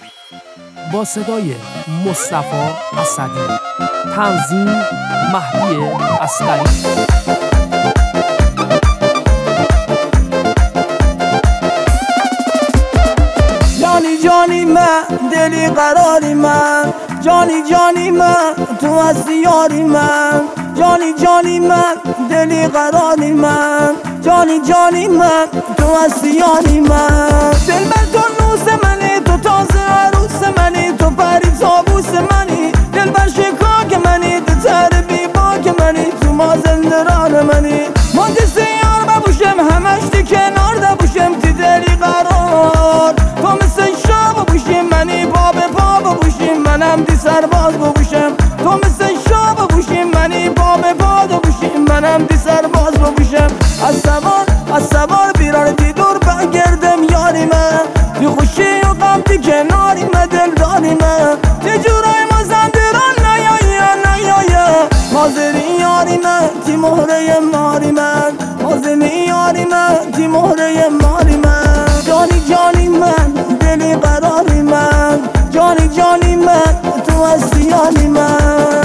با صدای مصطفی اسدی، تنظیم مهدی عسکری. جانی من دلی قراری من، جانی من تو هستی یاری من، جانی من دلی قراری من، جانی من تو هستی یاری من. دل بر تو نوس منی، تو تازه عروس منی، تو پری تابوس منی، دل بر شکاک منی، تو تر بی باک منی، تو مازندران منی. من دست یار ببوشم همش دی کنار دبوشم، تی دلی قرار تو مثل شام بوشیم منی، پا به پا ببوشیم منم دی سرباز ببوشم، تو مثل شام بوشیم منی، پا به پا ببوشیم منم دی سرباز ببوشم. از سوار بیرار دی دور بگردم یاری من، دی خوشی و غم دی کناری من، دل داری من دی جورای مازندران نیایه حاضری یاری من، تی مهره ماری من حاضری یاری من، تی مهره ماری من. جانی من دلی قراری من، جانی من تو هستی یاری من.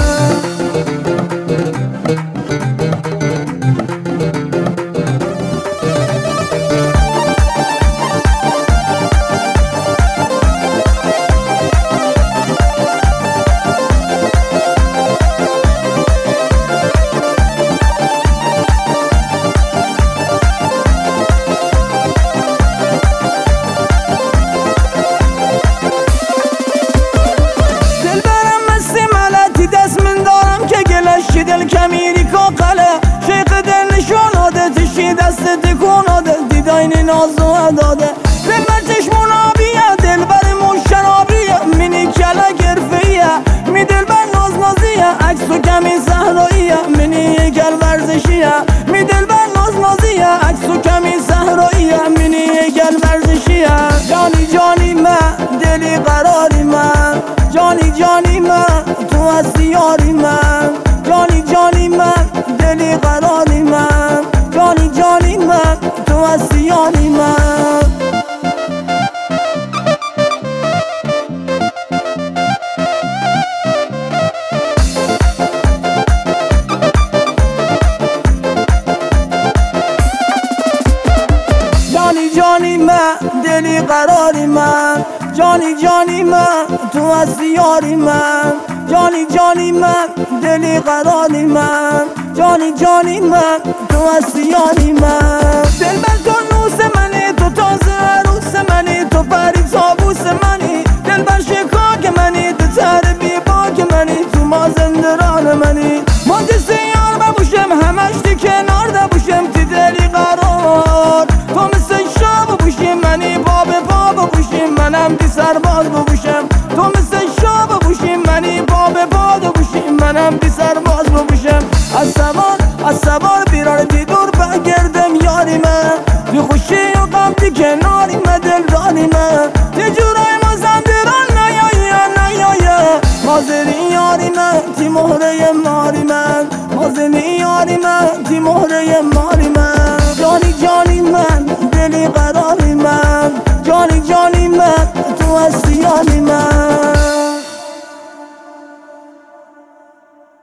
دل کمیری که قله شیخ دل نشاناده، تشی دست تکوناده، دیداین ناز و عداده. دل بر چشمون آبیه، دل برمون شرابیه، منی کله گرفیه، می دل بر نازیه، عکس و کمی صحراییه، منی گل ورزشیه، می دل بر نازیه، عکس و کمی صحراییه، منی گل ورزشیه. جانی من دلی قراری من، جانی من تو هستی یاری من، جانی من دلی قراری من، جانی من تو هستی یاری من. جانی من دلی قراری من، جانی من تو هستی یاری من، جانی من دلی قراری من، جانی من تو هستی یاری من. دل بر تو نوس منی، تو تازه عروس منی، تو پری تابوس منی، دل بر شکاک منی، تو تر بی باک منی، تو مازندران منی. من دست یار ببوشم همش دی کنار دبوشم، تی دلی قرار تو مثل شام بوشیم منی، پا به پا ببوشیم منم دی سرباز ببوشم، تو مثل شام بوشیم منی، پا به پا ببوشیم منم دی سرباز ببوشم. از سوار بیرار دی دور بگردم یاری من، دی خوشی و غم دی کناری من، دل داری من دی جورای مازندران نیایه حاضری یاری من، تی مهره ماری من حاضری یاری من، تی مهره ماری من. جانی من دلی قراری من، جانی من تو هستی یاری من.